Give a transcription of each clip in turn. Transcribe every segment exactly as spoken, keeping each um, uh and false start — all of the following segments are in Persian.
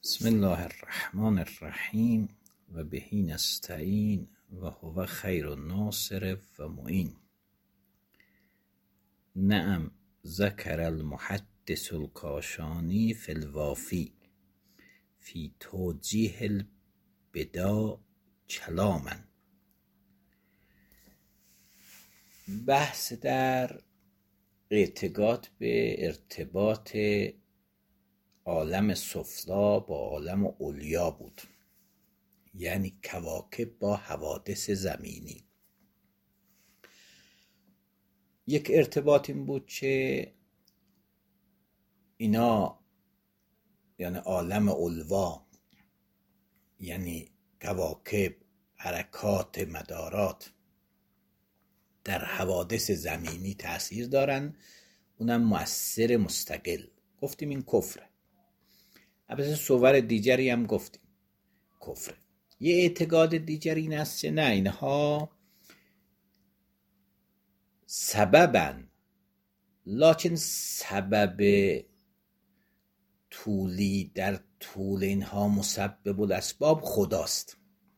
بسم الله الرحمن الرحیم و بهی نستعین و هو خیر الناصر و معین. نعم ذکر المحدث الکاشانی فی الوافی فی توجیه البدع کلاما. بحث در اعتقاد به ارتباط عالم سفلا با عالم علیا بود، یعنی کواکب با حوادث زمینی. یک ارتباط این بود که اینا یعنی عالم علوا، یعنی کواکب، حرکات، مدارات در حوادث زمینی تأثیر دارن، اونم مؤثر مستقل. گفتیم این کفره. البته صور دیگری هم گفتیم کفره. یه اعتقاد دیگری این است که نه، اینها سببن، لکن سبب طولی در طول اینها مسبب الاسباب خداست.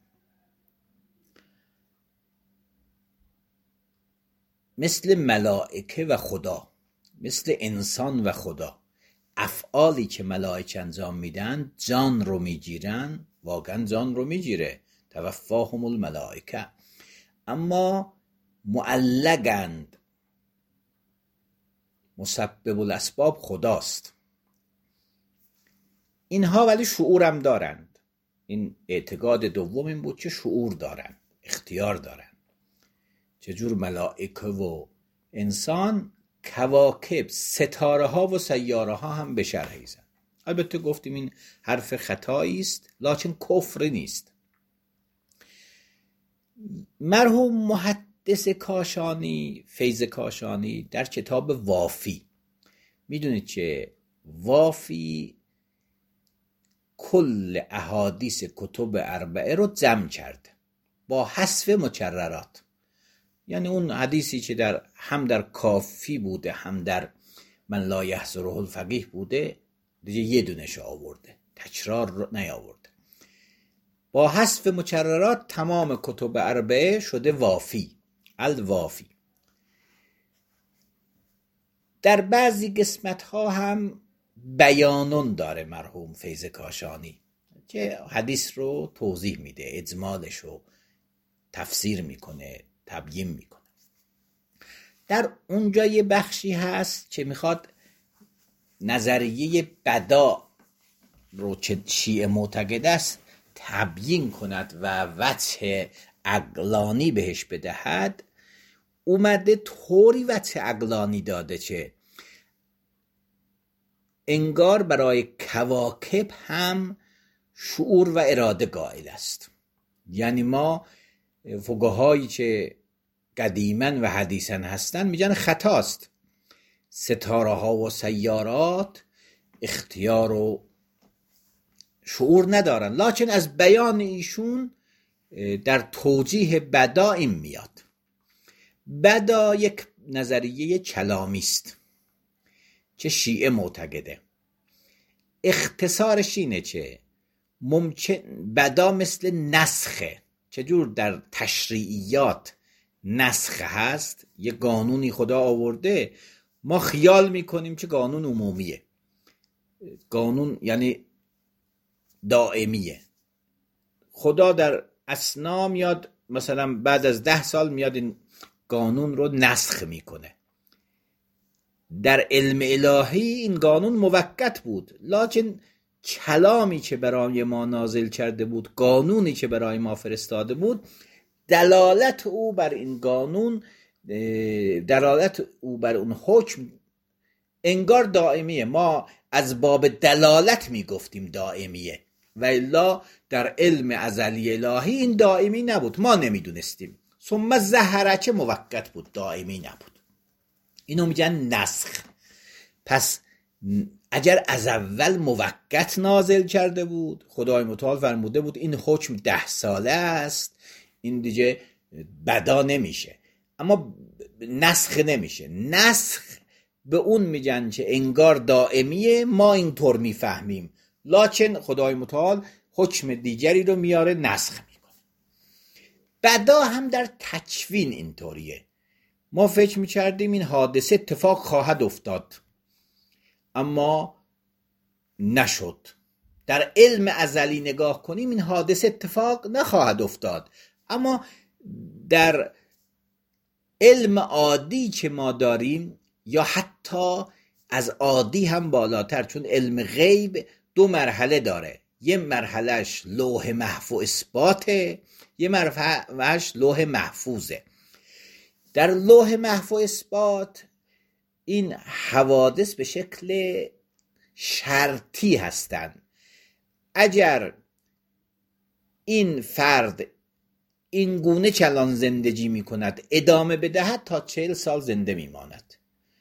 مثل ملائکه و خدا، مثل انسان و خدا. افعالی که ملائکه انجام میدن جان رو میگیرن، واقعا جان رو میگیره، توفاهم الملائکه، اما معلقند، مسبب الاسباب خداست. اینها ولی شعورم دارند. این اعتقاد دوم این بود که شعور دارند، اختیار دارند. چجور ملائکه و انسان، کواکب، ستاره ها و سیاره ها هم بشر هیزن. البته گفتیم این حرف خطایی است، لکن کفر نیست. مرحوم محدث کاشانی، فیض کاشانی، در کتاب وافی، میدونید که وافی کل احادیث کتب اربعه رو جمع کرده با حذف مکررات. یعنی اون حدیثی که در هم در کافی بوده هم در من لا یحضره الفقیه بوده، دیگه یه دونش آورده، تکرار نیاورده. با حذف مکررات تمام کتب اربعه شده وافی، الوافی. در بعضی قسمت ها هم بیانون داره مرحوم فیض کاشانی که حدیث رو توضیح میده، اجمالش رو تفسیر میکنه، تبیین میکنه. در اونجا یه بخشی هست که میخواد نظریه بدا رو که شیعه معتقد است تبیین کند و وجه عقلانی بهش بدهد. اومده طوری وجه عقلانی داده که انگار برای کواکب هم شعور و اراده قائل است. یعنی ما فقهایی که قدیمن و حدیثن هستن میگن خطاست، ستاره ها و سیارات اختیار و شعور ندارن، لکن از بیان ایشون در توجیه بدا این میاد. بدا یک نظریه کلامی است که شیعه معتقده. اختصارش اینه که ممکن بدا مثل نسخه، چجور در تشریعیات نسخ هست، یه قانونی خدا آورده، ما خیال میکنیم که قانون عمومیه، قانون یعنی دائمیه. خدا در اثنا میاد مثلا بعد از ده سال میاد این قانون رو نسخ میکنه. در علم الهی این قانون موقت بود، لکن کلامی که برای ما نازل کرده بود، قانونی که برای ما فرستاده بود، دلالت او بر این قانون، دلالت او بر اون حکم انگار دائمیه. ما از باب دلالت میگفتیم دائمیه، و الا در علم ازلی الهی این دائمی نبود، ما نمیدونستیم. ثم ظهرچه موقت بود، دائمی نبود. اینو میگن نسخ. پس اگر از اول موقت نازل کرده بود، خدای متعال فرموده بود این حکم ده ساله است، این دیگه بدا نمیشه، اما نسخ نمیشه. نسخ به اون میگن که انگار دائمیه، ما اینطور میفهمیم، لکن خدای متعال حکم دیگری رو میاره نسخ میکنه. بدا هم در تکوین اینطوریه. ما فکر میکردیم این حادثه اتفاق خواهد افتاد اما نشد. در علم ازلی نگاه کنیم این حادثه اتفاق نخواهد افتاد، اما در علم عادی که ما داریم یا حتی از عادی هم بالاتر، چون علم غیب دو مرحله داره، یه مرحلهش لوح محو اثباته، یه مرحلهش لوح محفوظه. در لوح محو اثبات این حوادث به شکل شرطی هستند. اگر این فرد این گونه کلان زندگی می کند ادامه بدهد تا چهل سال زنده می ماند.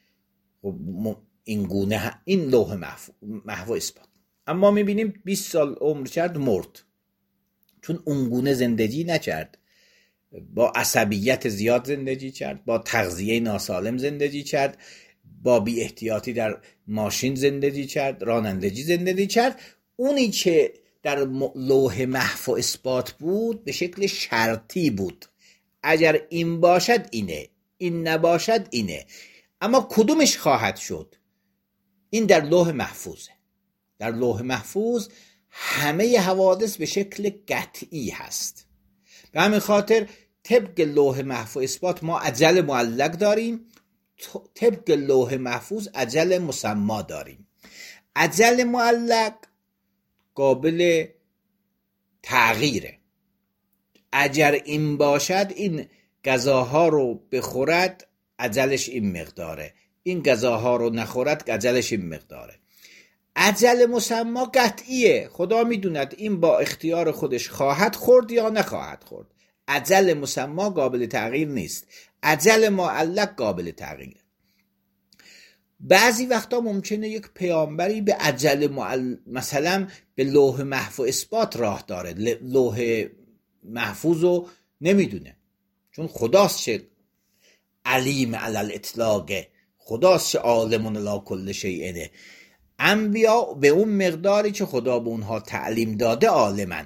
این گونه این لوح محو, محو اثبات. اما می بینیم بیست سال عمر کرد مرد، چون اون گونه زندگی نکرد. با عصبیت زیاد زندگی کرد، با تغذیه ناسالم زندگی کرد، با بی احتیاطی در ماشین زندگی کرد، رانندگی زندگی کرد. اونی که در لوح محو اثبات بود به شکل شرطی بود. اگر این باشد اینه، این نباشد اینه. اما کدومش خواهد شد؟ این در لوح محفوظه. در لوح محفوظ همه حوادث به شکل قطعی هست. به همین خاطر طبق لوح محو اثبات ما اجل معلق داریم، طبق لوح محفوظ اجل مسما داریم. اجل معلق قابل تغییره. اگر این باشد این غذاها رو بخورد اجلش این مقداره، این غذاها رو نخورد اجلش این مقداره. اجل مسما قطعیه. خدا میدوند این با اختیار خودش خواهد خورد یا نخواهد خورد. اجل مسما قابل تغییر نیست، اجل معلق قابل تغییره. بعضی وقتا ممکنه یک پیامبری به اجل معل... مثلا به لوح محو اثبات راه داره، لوح محفوظ رو نمیدونه، چون خداست چه علیم علی الاطلاقه، خداست چه عالمون لا کل شیء. انبیا به اون مقداری که خدا به اونها تعلیم داده عالمن.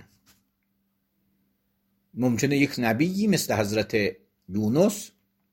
ممکنه یک نبیی مثل حضرت یونس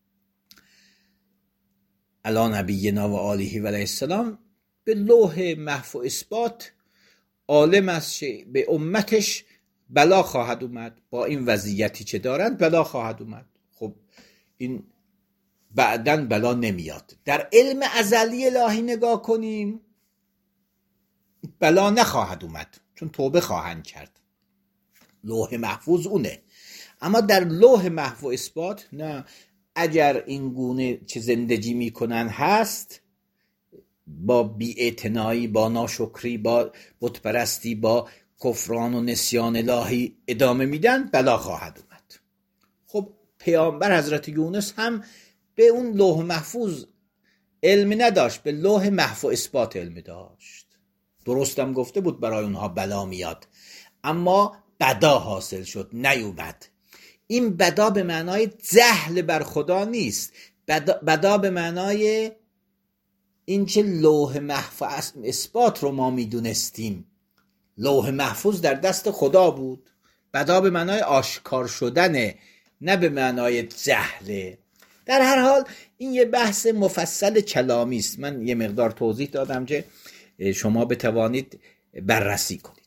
علی نبینا و آله و علیه السلام به لوح محو اثبات عالم است که به امتش بلا خواهد اومد، با این وضعیتی که دارند بلا خواهد اومد. خب این بعدن بلا نمیاد. در علم ازلی الهی نگاه کنیم بلا نخواهد اومد، چون توبه خواهند کرد. لوح محفوظ اونه. اما در لوح محو اثبات نه. اگر این گونه چه زندگی میکنن هست، با بی‌اعتنایی، با ناشکری، با بتپرستی، با کفران و نسیان الهی ادامه میدن، بلا خواهد اومد. خب پیامبر حضرت یونس هم به اون لوح محفوظ علم نداشت، به لوح محو اثبات علم داشت. درستم گفته بود برای اونها بلا میاد، اما بدا حاصل شد، نیومد. این بدا به معنای جهل بر خدا نیست، بدا, بدا به معنای این که لوح محو اثبات رو ما میدونستیم، لوح محفوظ در دست خدا بود. بدا به معنای آشکار شدنه، نه به معنای جهله. در هر حال این یه بحث مفصل کلامی است. من یه مقدار توضیح دادم که شما بتوانید بررسی کنید.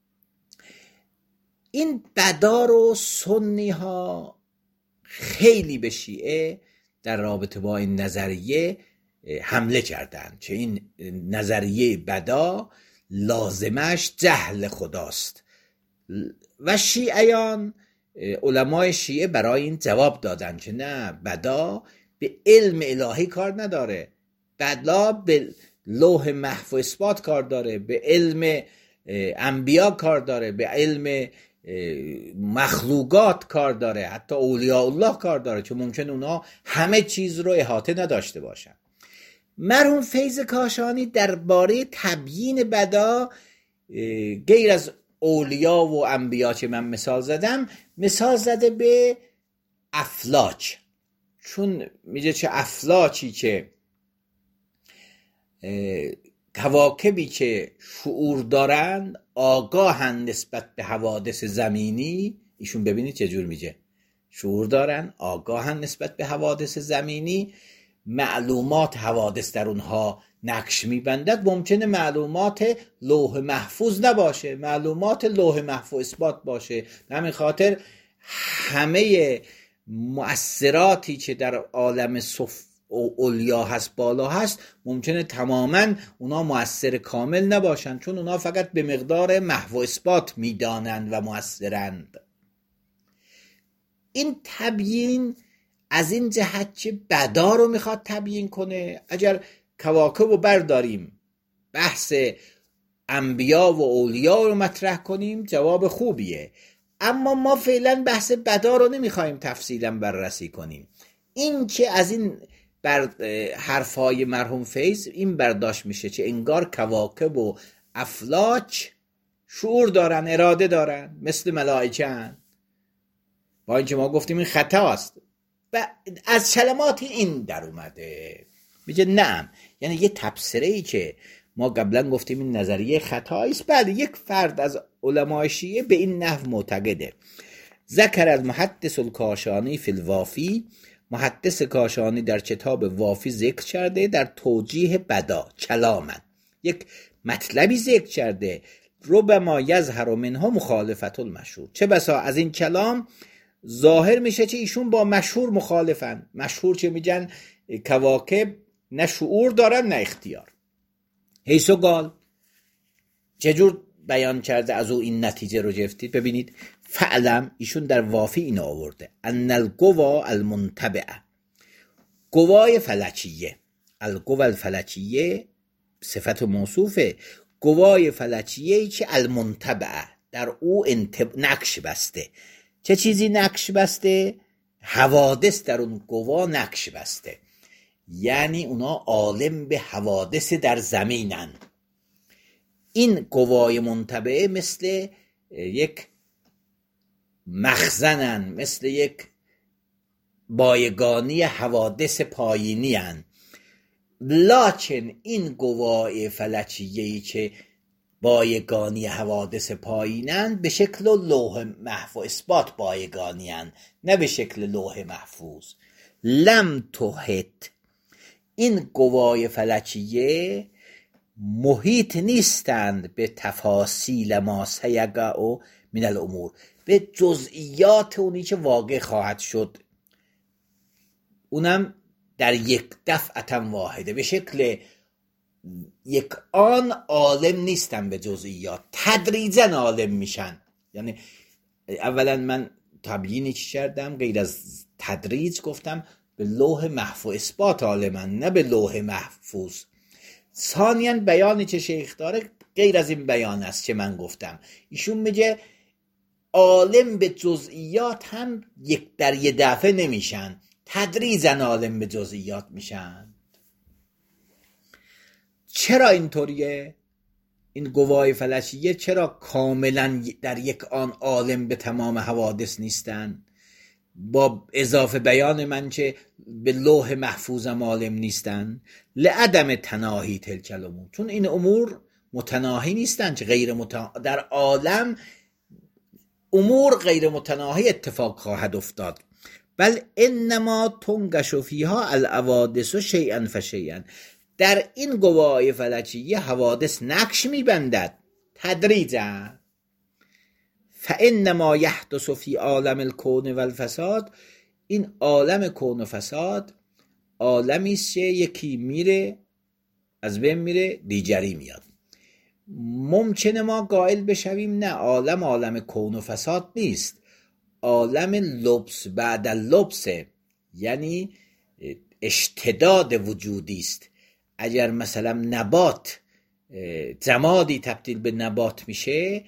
این بدا رو سنی ها خیلی به شیعه در رابطه با این نظریه حمله کردند که این نظریه بدا لازمش جهل خداست و شیعیان، علمای شیعه برای این جواب دادن که نه، بدا به علم الهی کار نداره، بدا به لوح محو اثبات کار داره، به علم انبیا کار داره، به علم مخلوقات کار داره، حتی اولیاء الله کار داره که ممکن اونا همه چیز رو احاطه نداشته باشن. مرحوم فیض کاشانی درباره تبیین بدا غیر از اولیا و انبیا که من مثال زدم، مثال زده به افلاک، چون میگه چه افلاکی که کواکبی که شعور دارن، آگاهن نسبت به حوادث زمینی. ایشون ببینید چه جور میگه، شعور دارن، آگاهن نسبت به حوادث زمینی، معلومات حوادث در اونها نقش میبندد. ممکنه معلومات لوح محفوظ نباشه، معلومات لوح محفوظ اثبات باشه. به همین خاطر همه مؤثراتی که در عالم صف و علیا هست، بالا هست، ممکنه تماما اونا مؤثر کامل نباشن، چون اونا فقط به مقدار محو اثبات میدانند و مؤثرند. این تبیین از این جهت که بدا رو میخواد تبیین کنه. اگر کواکب رو برداریم، بحث انبیا و اولیا رو مطرح کنیم، جواب خوبیه، اما ما فعلا بحث بدا رو نمیخوایم تفصیلا بررسی کنیم. این که از این بر حرفای مرحوم فیض این برداشت میشه که انگار کواکب و افلاک شعور دارن، اراده دارن، مثل ملائکه هن، با اینکه ما گفتیم این خطا است و از کلمات این در اومده. میگه نعم، یعنی یه تبصره ای که ما قبلا گفتیم این نظریه خطایی است. بله، یک فرد از علمای شیعه به این نحو معتقده. ذکر از محدث الکاشانی فی الوافی، محدث کاشانی در کتاب وافی ذکر کرده، در توجیه بدا کلامن یک مطلبی ذکر کرده، ربما یظهر منها مخالفت المشهور، چه بسا از این کلام ظاهر میشه که ایشون با مشهور مخالفن. مشهور چه میگن؟ کواکب نه شعور دارن نه اختیار. حیثو قال، چجور بیان کرده از او این نتیجه رو گرفتید؟ ببینید، فعلم، ایشون در وافی این آورده، ان القوا المنتبعه، قوای فلکیه، القوا الفلکیه صفت موصوفه، قوای فلکیه که المنتبعه در او انتب... نقش بسته. چه چیزی نقش بسته؟ حوادث در اون قوا نقش بسته، یعنی اونا عالم به حوادث در زمینن. این قوای منتبعه مثل یک مخزنن، مثل یک بایگانی حوادث پایینی هن. لکن این قوای فلکیه‌ای که بایگانی حوادث پایینن، به شکل لوح محفوظ اثبات بایگانی هن، نه به شکل لوح محفوظ. لم تحت، این قوای فلکیه محیط نیستند به تفاصیل ما سیقع من الامور، به جزئیات اونی که واقع خواهد شد، اونم در یک دفعه واحده، به شکل یک آن عالم نیستن به جزئیات، تدریجاً عالم میشن. یعنی اولا من تبیینی چی کردم؟ غیر از تدریج گفتم به لوح محفوظ اثبات عالمن، نه به لوح محفوظ. ثانیاً بیانی که شیخ داره غیر از این بیان است که من گفتم. ایشون میگه عالم به جزئیات هم یک در یه دفعه نمیشن، تدریجاً عالم به جزئیات میشن. چرا اینطوریه؟ این قوای فلکیه چرا کاملا در یک آن عالم به تمام حوادث نیستن؟ با اضافه بیان من که به لوح محفوظم عالم نیستن. لعدم تناهی تلک الامور، چون این امور متناهی نیستن، که غیر متناهی در عالم امور غیر متناهی اتفاق خواهد افتاد. بل انما تنگش فیها الحوادث شیئا فشیئا، در این قوای فلکیه حوادث نقش میبندد تدریجا. فانما یحدث فی عالم الکون و الفساد، این عالم کون و فساد عالمی است که یکی میره از بین میره دیگری میاد. ممکنه ما قائل بشویم نه، عالم عالم کون و فساد نیست، عالم لبس بعد اللبس، یعنی اشتداد وجودی است. اگر مثلا نبات جمادی تبدیل به نبات میشه،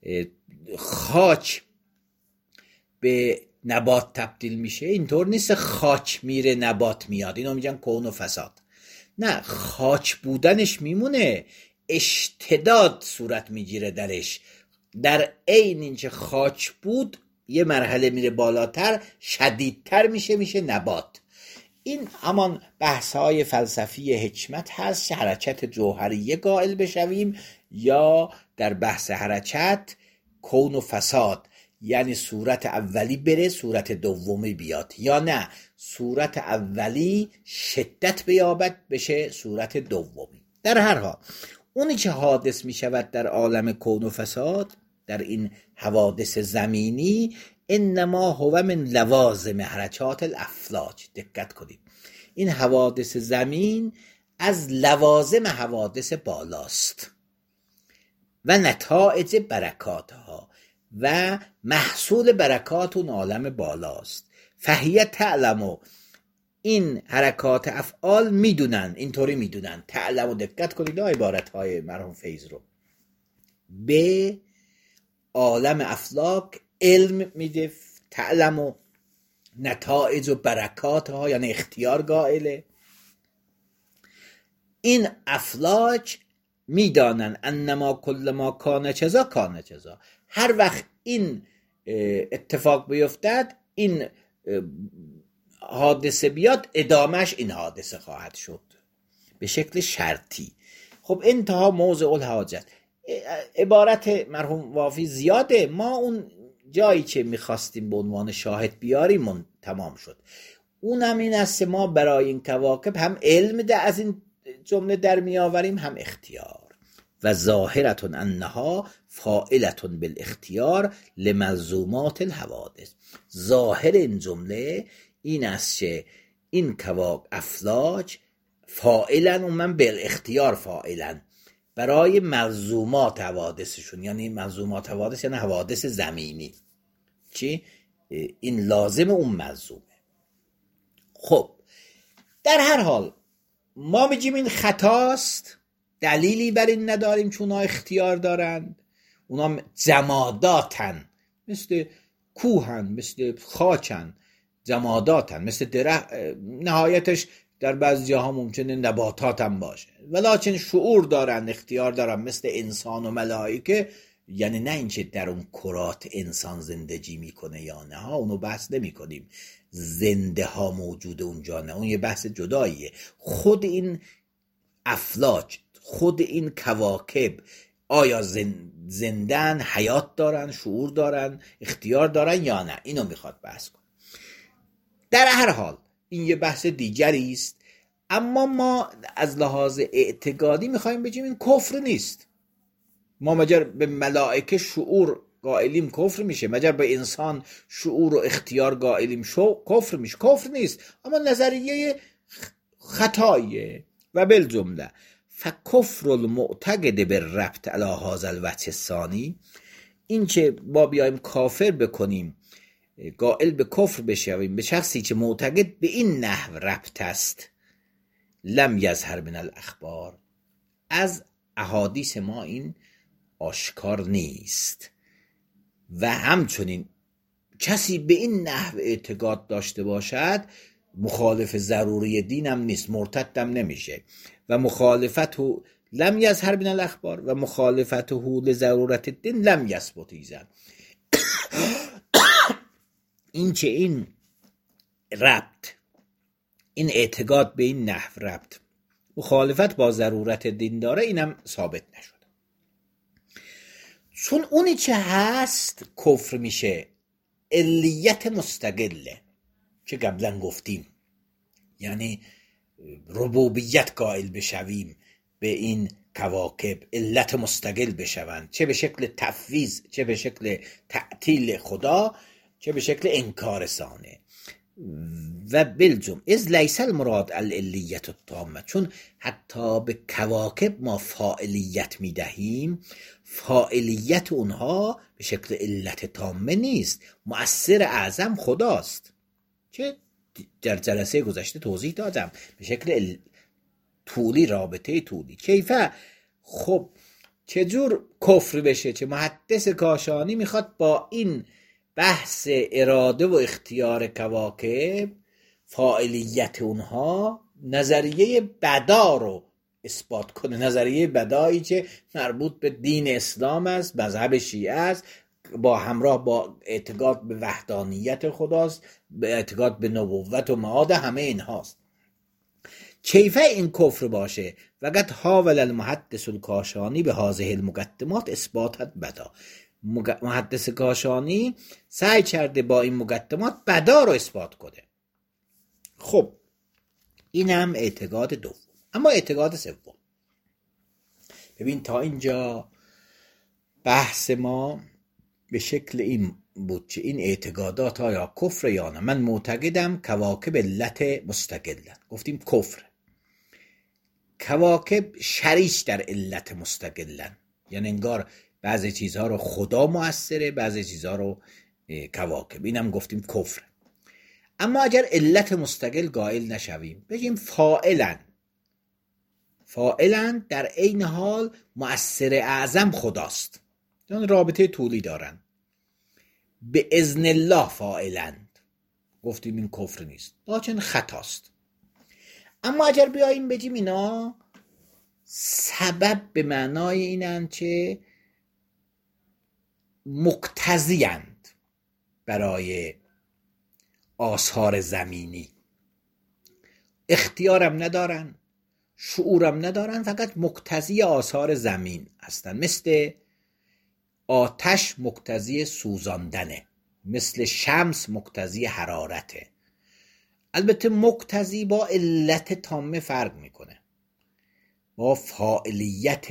خاک به نبات تبدیل میشه، اینطور نیست خاک میره نبات میاد. اینو میگن کون و فساد. نه، خاک بودنش میمونه، اشتداد صورت میگیره درش. در عین اینکه خاک بود یه مرحله میره بالاتر، شدیدتر میشه، میشه نبات. این همان بحث های فلسفی حکمت هست، حرکت جوهریه قائل بشویم یا در بحث حرکت کون و فساد، یعنی صورت اولی بره صورت دومی بیاد، یا نه صورت اولی شدت بیابد بشه صورت دومی. در هر حال اونی که حادث می شود در عالم کون و فساد، در این حوادث زمینی، انما هو من لوازم حرکات الافلاک. دقت کنید، این حوادث زمین از لوازم حوادث بالاست و نتایج برکاتها و محصول برکات اون عالم بالاست. فهیه تعلمو، این حرکات افعال میدونن، اینطوری میدونن. تعلمو، دقت کنید عبارت های مرحوم فیض رو، به عالم افلاک علم میده. تعلمو نتایج و برکات ها، یعنی اختیار قائله. این افلاک میدانن انما کل ما کان چذا کان چذا، هر وقت این اتفاق بیفتد، این حادثه بیاد، ادامش این حادثه خواهد شد به شکل شرطی. خب انتها موضع الحاجت. عبارت مرحوم وافی زیاده، ما اون جایی که میخواستیم به عنوان شاهد بیاریم تمام شد. اونم این است ما برای این کواکب هم علم ده از این جمله در میآوریم، هم اختیار. و ظاهرتون انها فاعلتون بالاختیار لملزومات الحوادث. ظاهر این جمله این است که این کواکب افلاک فاعلن و من بالاختیار فاعلن برای ملزومات حوادثشون، یعنی ملزومات حوادث یعنی حوادث زمینی. چی؟ این لازم اون ملزومه. خب در هر حال ما میگیم این خطاست، دلیلی بر این نداریم چون اونا اختیار دارند. اونا جماداتن، مثل کوهن، مثل خاکن، جماداتن، مثل درخت. نهایتش در بعضی جاها ممکنه نباتات هم باشه، ولیکن شعور دارن، اختیار دارن، مثل انسان و ملائکه. یعنی نه اینکه در اون کرات انسان زندگی میکنه یا نه ها، اونو بحث نمی کنیم. زنده ها موجوده اونجا نه، اون یه بحث جداییه. خود این افلاک، خود این کواکب آیا زندن، حیات دارن، شعور دارن، اختیار دارن یا نه، اینو میخواد بحث کن. در هر حال این یه بحث دیگری است. اما ما از لحاظ اعتقادی میخوایم بگیم این کفر نیست. ما مگر به ملائکه شعور قائلیم کفر میشه؟ مگر به انسان شعور و اختیار قائلیم شو کفر میشه؟ کفر نیست، اما نظریه خطاییه. و بالجمله فکفر المعتقد بالربط علی هذا الوجه الثانی، این که با بیایم کافر بکنیم، قائل به کفر بشویم به شخصی که معتقد به این نحو ربط است، لم یظهر من الاخبار، از احادیث ما این آشکار نیست. و همچنین کسی به این نحو اعتقاد داشته باشد مخالف ضروری دینم نیست، مرتدم نمیشه. و مخالفت لم یظهر من الاخبار و مخالفته لضرورت الدین لم یثبت ایزن. این چه این ربط، این اعتقاد به این نحو ربط مخالفت با ضرورت دین داره، اینم ثابت نشد. چون اونی که هست کفر میشه، علیت مستقله که قبلا گفتیم، یعنی ربوبیت قائل بشویم به این کواکب، علت مستقل بشوند، چه به شکل تفویض، چه به شکل تعطیل خدا، چه به شکل انکار ثانه. و بالجم از لیس المراد العلیت التامه، چون حتی به کواکب ما فاعلیت میدهیم، فاعلیت اونها به شکل علت تامه نیست. مؤثر اعظم خداست که در جلسه گذشته توضیح دادم، به شکل طولی، رابطه طولی. کیفه؟ خب چجور کفر بشه؟ چه محدث کاشانی میخواد با این بحث اراده و اختیار کواکب، فاعلیت اونها، نظریه بدا رو اثبات کنه. نظریه بدایی که مربوط به دین اسلام است، مذهب شیعه است، با همراه با اعتقاد به وحدانیت خداست، به اعتقاد به نبوت و معاد همه اینهاست. کیفه این کفر باشه وقت حاول المحدث الکاشانی به هذه المقدمات اثباتت بدا. محدث کاشانی سعی کرده با این مقدمات بدا رو اثبات کنه. خب این هم اعتقاد دوم. اما اعتقاد سوم، ببین تا اینجا بحث ما به شکل این بود که این اعتقادات آیا کفر یا نه. من معتقدم کواکب علت مستقلن، گفتیم کفر. کواکب شریک در علت مستقلن، یعنی انگار بعضی چیزها رو خدا مؤثره، بعضی چیزها رو کواکب، اینم گفتیم کفر. اما اگر علت مستقل قائل نشویم، بگیم فاعلن، فاعلن در عین حال مؤثر اعظم خداست، چون رابطه طولی دارن. به اذن الله فاعلند، گفتیم این کفر نیست، لیکن خطاست. اما اگر بیاییم بگیم اینا سبب به معنای اینند که مقتضی‌اند برای آثار زمینی، اختیارم ندارن، شعورم ندارن، فقط مقتضی آثار زمین هستن. مثل آتش مقتضی سوزاندنه، مثل شمس مقتضی حرارته. البته مقتضی با علت تامه فرق میکنه، با فاعلیت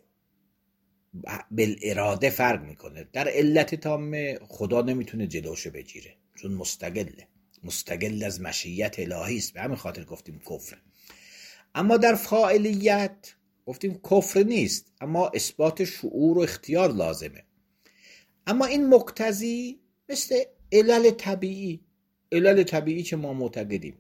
بالاراده فرق میکنه. در علت تامه خدا نمیتونه جلوشو بگیره چون مستقله، مستقل از مشیت الهی است، به همین خاطر گفتیم کفر. اما در فاعلیت گفتیم کفر نیست، اما اثبات شعور و اختیار لازمه. اما این مقتضی مثل علل طبیعی، علل طبیعی که ما معتقدیم،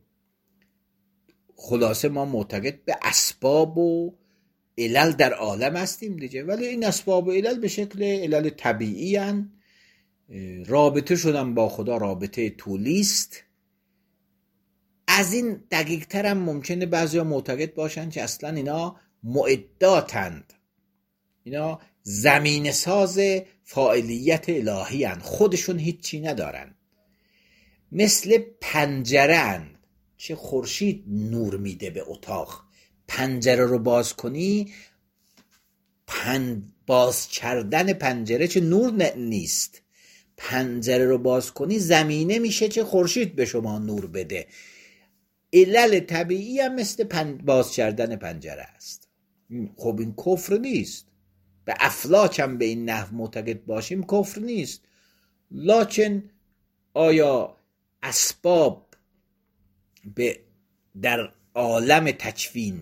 خلاصه ما معتقد به اسباب و علل در عالم هستیم دیگه، ولی این اسباب و علل به شکل علل طبیعی هن. رابطه شدن با خدا رابطه طولی است. از این دقیق تر هم ممکنه بعضی ها معتقد باشن که اصلا اینا معداتند، اینا زمین ساز فاعلیت الهی هن، خودشون هیچی ندارن. مثل پنجره هن که خورشید نور میده به اتاق، پنجره رو باز کنی، پن باز کردن پنجره چه نور نیست، پنجره رو باز کنی زمینه میشه که خورشید به شما نور بده. علل طبیعی هم مثل پن باز کردن پنجره است. خب این کفر نیست، به افلاک هم به این نحو معتقد باشیم کفر نیست. لکن آیا اسباب به در عالم تکوین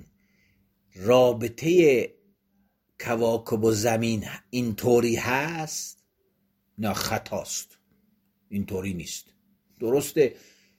رابطه کواکب و زمین اینطوری هست؟ نه، خطاست، اینطوری نیست. درسته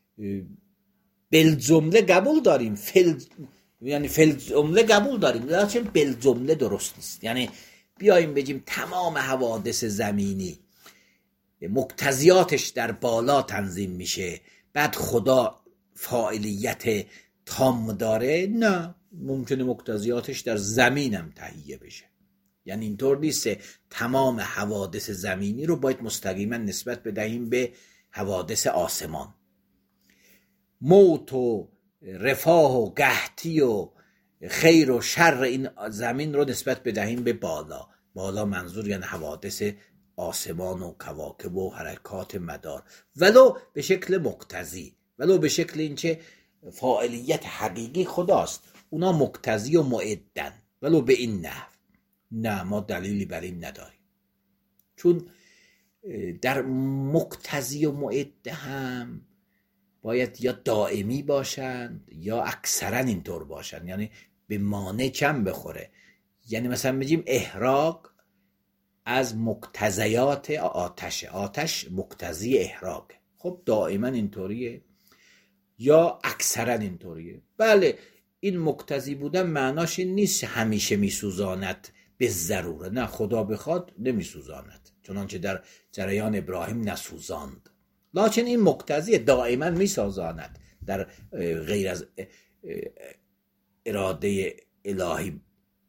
بالجمله قبول داریم، فل یعنی فل جمله قبول داریم، لیکن بالجمله درست نیست. یعنی بیاییم بگیم تمام حوادث زمینی مقتضیاتش در بالا تنظیم میشه، بعد خدا فاعلیت تام داره، نه، ممکنه مقتضیاتش در زمینم تهیه بشه. یعنی اینطور نیست تمام حوادث زمینی رو باید مستقیما نسبت بدهیم به حوادث آسمان. موت و رفاه و قحطی و خیر و شر این زمین رو نسبت بدهیم به بالا. بالا منظور یعنی حوادث آسمان و کواکب و حرکات مدار، ولو به شکل مقتضی، ولو به شکل اینچه فاعلیت حقیقی خداست، اونا مقتضی و معدن، ولو به این نحو. نه، ما دلیلی بر این نداریم، چون در مقتضی و معده هم باید یا دائمی باشن یا اکثرا اینطور باشن، یعنی به مانع کم بخوره. یعنی مثلا بگیم احراق از مقتضیات آتش، آتش مقتضی احراق، خب دائما اینطوریه یا اکثرا اینطوریه. بله، این مقتضی بودن معناش این نیست همیشه میسوزاند به ضروره، نه، خدا بخواد نمیسوزاند، چنانچه در جریان ابراهیم نسوزاند، لیکن این مقتضی دائما میسازاند در غیر از اراده الهی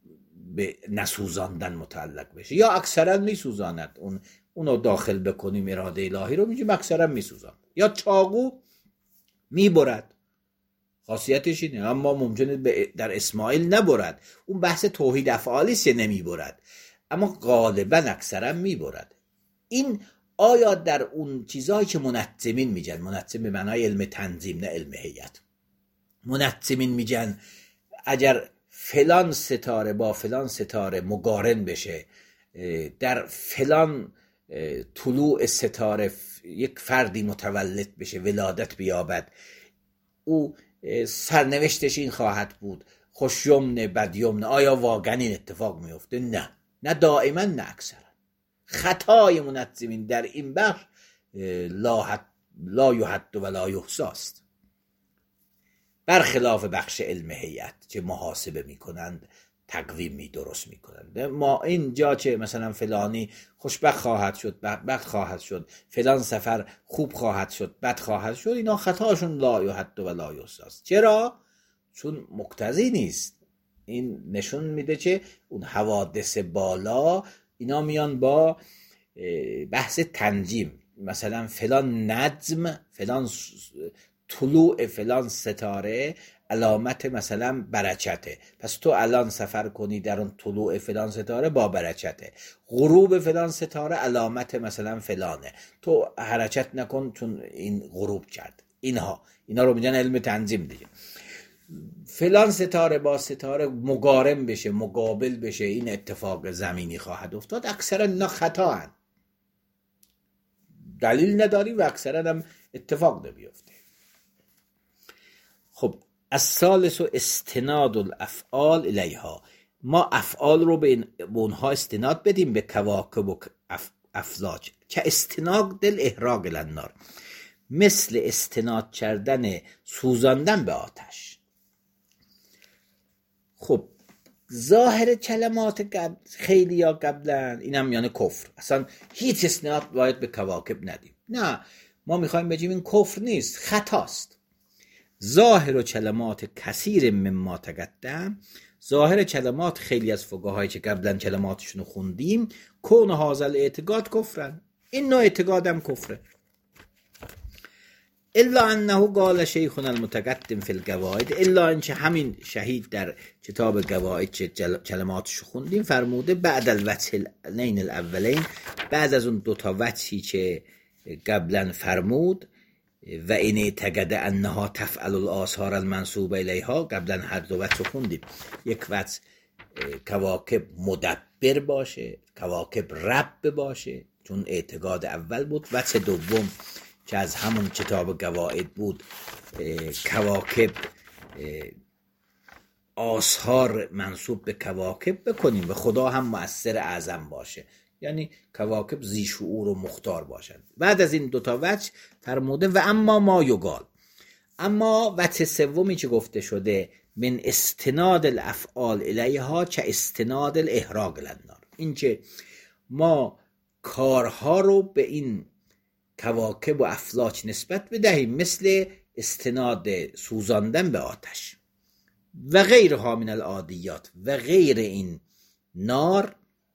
به نسوزاندن متعلق بشه، یا اکثرا میسوزاند. اون اونو داخل بکنیم اراده الهی رو میگیم اکثرا میسوزاند. یا چاقو میبرد، خاصیتش اینه، اما ممکنه در اسماعیل نبرد. اون بحث توحید افعالی است، نمیبرد، اما غالبا اکثرا میبرد. این آیا در اون چیزهایی که منظمین میگن، منظم به معنای علم تنظیم نه علم هیئت، منظمین میگن اگر فلان ستاره با فلان ستاره مقارن بشه، در فلان طلوع ستاره یک فردی متولد بشه، ولادت بیابد، او سرنوشتش این خواهد بود، خوش یمنه بد یمنه، آیا واقعا این اتفاق میفته؟ نه، نه دائما نه اکثرا. خطای منظمین در این بخش لا حد لا یحد و لا یحصی است، برخلاف بخش علم هیئت که محاسبه میکنند، تقویم می درست میکنند. ما اینجا چه مثلا فلانی خوشبخت خواهد شد، بدبخت خواهد شد، فلان سفر خوب خواهد شد، بد خواهد شد، اینا خطاشون لا یحد و لا یحصی است. چرا؟ چون مقتضی نیست. این نشون میده که اون حوادث بالا اینا میان با بحث تنجیم، مثلا فلان نجم، فلان طلوع فلان ستاره علامت مثلا برکته، پس تو الان سفر کنی در اون طلوع فلان ستاره با برکته، غروب فلان ستاره علامت مثلا فلانه، تو حرکت نکن چون این غروب کرد. اینها اینا رو میگن علم تنظیم دیگه. فلان ستاره با ستاره مقارن بشه، مقابل بشه، این اتفاق زمینی خواهد افتاد. اکثرا اینا خطا هن، دلیل نداری و اکثرا هم اتفاق نمیفته. خب الثالث استناد الافعال الیها، ما افعال رو به اونها استناد بدیم، به کواکب و افلاک، که استناد دل احراق النار، مثل استناد کردن سوزاندن به آتش. خب ظاهر کلمات قبل خیلی یا قبلن اینم یعنی کفر، اصلا هیچ استناد باید به کواکب ندیم. نه، ما میخوایم بگیم این کفر نیست، خطاست. ظاهر و کلمات کثیر مما تقدم، ظاهر کلمات خیلی از فقهایی که قبلا کلماتشون رو خوندیم، کون هازل اعتقاد کفرن، این نوع اعتقاد هم کفره. الا انه قال شیخنا المتقدم فی القواعد، الا اینکه همین شهید در کتاب قواعد که کلماتشو خوندیم فرموده بعد الوجه النین الاولین، بعد از اون دوتا وجهی که قبلا فرمود، و این اعتقد انها تفعل الآثار المنسوبه الیها، قبلا هر دو وجه خوندیم. یک وجه کواکب مدبر باشه، کواکب رب باشه، چون اعتقاد اول بود. وجه دوم که از همون کتاب قواعد بود، کواکب آثار منسوب به کواکب بکنیم و خدا هم مؤثر اعظم باشه، یعنی کواکب ذی شعور و مختار باشند. بعد از این دوتا وجه فرموده و اما ما یقال، اما وجه سومی که گفته شده من استناد الافعال الیها که استناد الاحراق النار، این که ما کارها رو به این کواکب و افلاک نسبت بدهیم، مثل استناد سوزاندن به آتش و غیرها من العادیات، و غیر این نار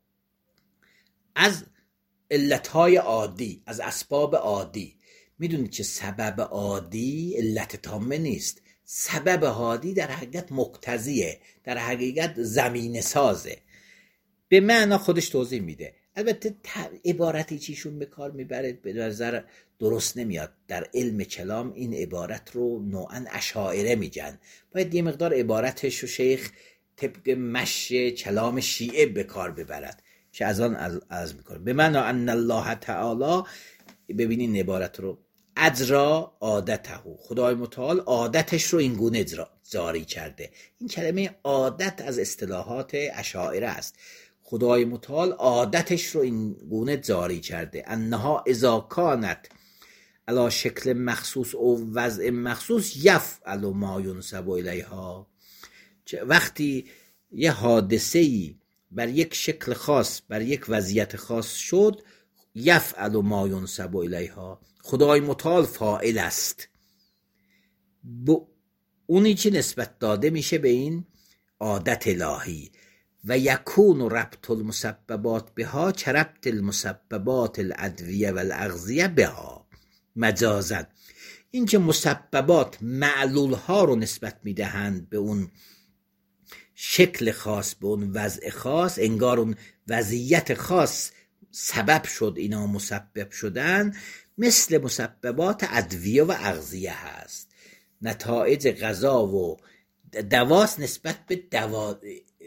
از علتهای عادی، از اسباب عادی. میدونید که سبب عادی علت تامه نیست، سبب عادی در حقیقت مقتضیه، در حقیقت زمینه سازه. به معنا خودش توضیح میده. البته عبارتی چیشون به کار میبره به نظر درست نمیاد. در علم کلام این عبارت رو نوعا اشاعره میگن، باید یه مقدار عبارتش رو شیخ طبق مشی کلام شیعه به کار ببرد که از آن از, از میکنه. به معنا ان الله تعالی، ببینین عبارت رو، اجرا عادته، خدای متعال عادتش رو این گونه جاری کرده. این کلمه عادت از اصطلاحات اشاعره است. خدای متعال عادتش رو این گونه جاری کرده، انها اذا کانت علی شکل مخصوص او وضع مخصوص یفعل ما ینسب الیها، وقتی یه حادثه‌ای بر یک شکل خاص، بر یک وضعیت خاص شد، یفعل ما ینسب الیها، خدای متعال فاعل است، اونی که نسبت داده میشه به این عادت الهی. و یکون ربط المسببات بها چربط المسببات الادویه و الاغذیه بها مجازا. این که مسببات معلول ها رو نسبت میدهند به اون شکل خاص، به اون وضع خاص، انگار اون وضعیت خاص سبب شد اینا مسبب شدن، مثل مسببات ادویه و اغذیه هست. نتایج غذا و دواس نسبت به دوا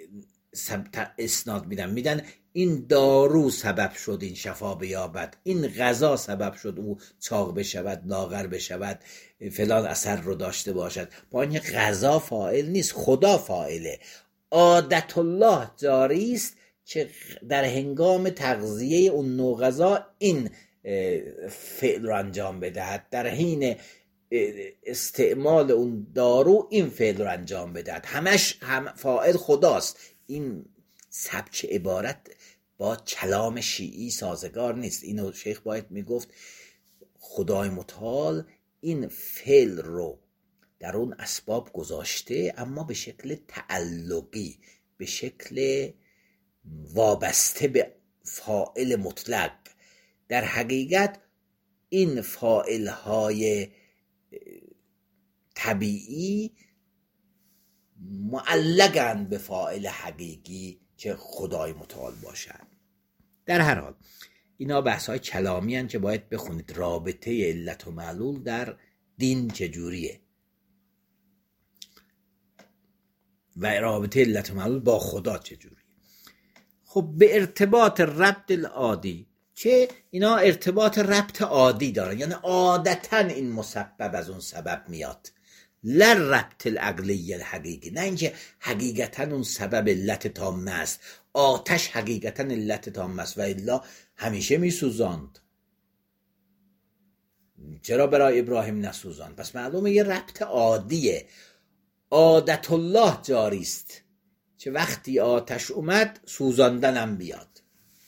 اسناد میدن میدن این دارو سبب شد این شفا بیابد، این غذا سبب شد او چاق بشود، لاغر بشود، فلان اثر رو داشته باشد. با این غذا فاعل نیست، خدا فاعله. عادت الله جاری است که در هنگام تغذیه اون نوع غذا این فعل رو انجام بدهد، در حین استعمال اون دارو این فعل رو انجام بدهد. همش هم فاعل خداست. این سبک عبارت با کلام شیعی سازگار نیست. اینو شیخ باید میگفت خدای متعال این فعل رو در اون اسباب گذاشته، اما به شکل تعلقی، به شکل وابسته به فاعل مطلق. در حقیقت این فاعل های طبیعی معلقند به فاعل حقیقی که خدای متعال باشد. در هر حال اینا بحث های کلامی هستند که باید بخونید. رابطه علت و معلول در دین چجوریه و رابطه علت و معلول با خدا چجوریه. خب به ارتباط ربط العادی، که اینا ارتباط ربط عادی دارن، یعنی عادتا این مسبب از اون سبب میاد، لر ربط العقلی الحقیقی، نه اینکه حقیقتا اون سبب علت تامه است. آتش حقیقتا علت تامه است و الا همیشه میسوزاند، چرا برای ابراهیم نسوزاند؟ پس معلومه یه ربط عادیه. عادت الله جاری است که وقتی آتش اومد سوزاندنم بیاد.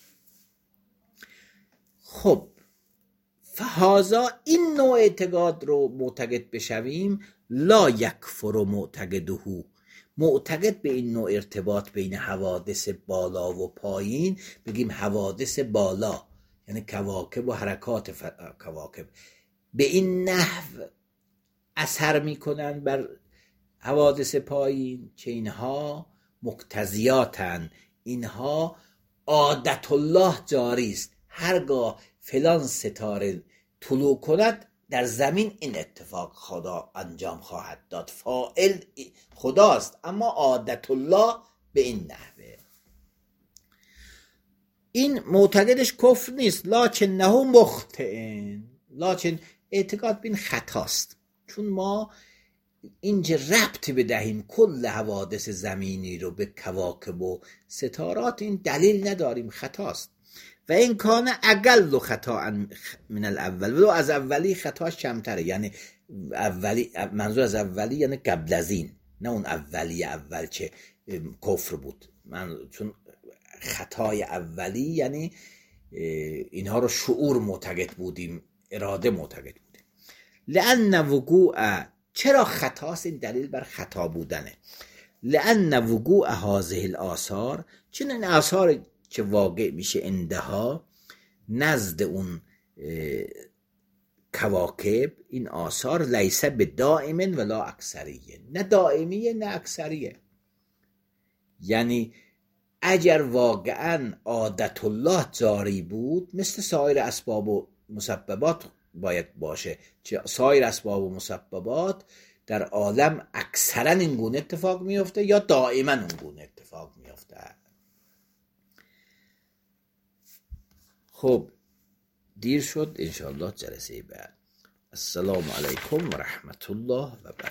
خب فهذا این نوع اعتقاد رو معتقد بشویم، لا یکفر معتقده، معتقد به این نوع ارتباط بین حوادث بالا و پایین، بگیم حوادث بالا یعنی کواکب و حرکات ف... کواکب به این نحو اثر میکنن بر حوادث پایین که اینها مقتضیاتن، اینها عادت الله جاری است. هرگاه فلان ستاره طلوع کند در زمین این اتفاق خدا انجام خواهد داد. فاعل خداست اما عادت الله به این نحوه. این معتقدش کفر نیست، لکن نه مخطئن، لکن اعتقاد بین خطاست. چون ما اینجا ربط بدهیم کل حوادث زمینی رو به کواکب و ستارات، این دلیل نداریم، خطاست. و این کان اقل خطا من الاول، ولو از اولی خطاش کمتره. یعنی اولی، منظور از اولی یعنی قبل از این، نه اون اولی اول که کفر بود. من چون خطای اولی یعنی اینها رو شعور معتقد بودیم، اراده معتقد بودیم. لأن وقوع، چرا خطاست؟ این دلیل بر خطا بودنه. لأن وقوع هذه الآثار، چون این آثار که واقع میشه اندها نزد اون کواکب، این آثار لیسه به دائم ولا اکثریه، نه دائمیه نه اکثریه. یعنی اگر واقعا عادت الله جاری بود مثل سایر اسباب و مسببات باید باشه، که سایر اسباب و مسببات در عالم اکثرا این گونه اتفاق میفته یا دائما اون گونه اتفاق میفته. خب دیر شد، انشاءالله جلسه بعد. السلام علیکم و رحمت الله و برکاته.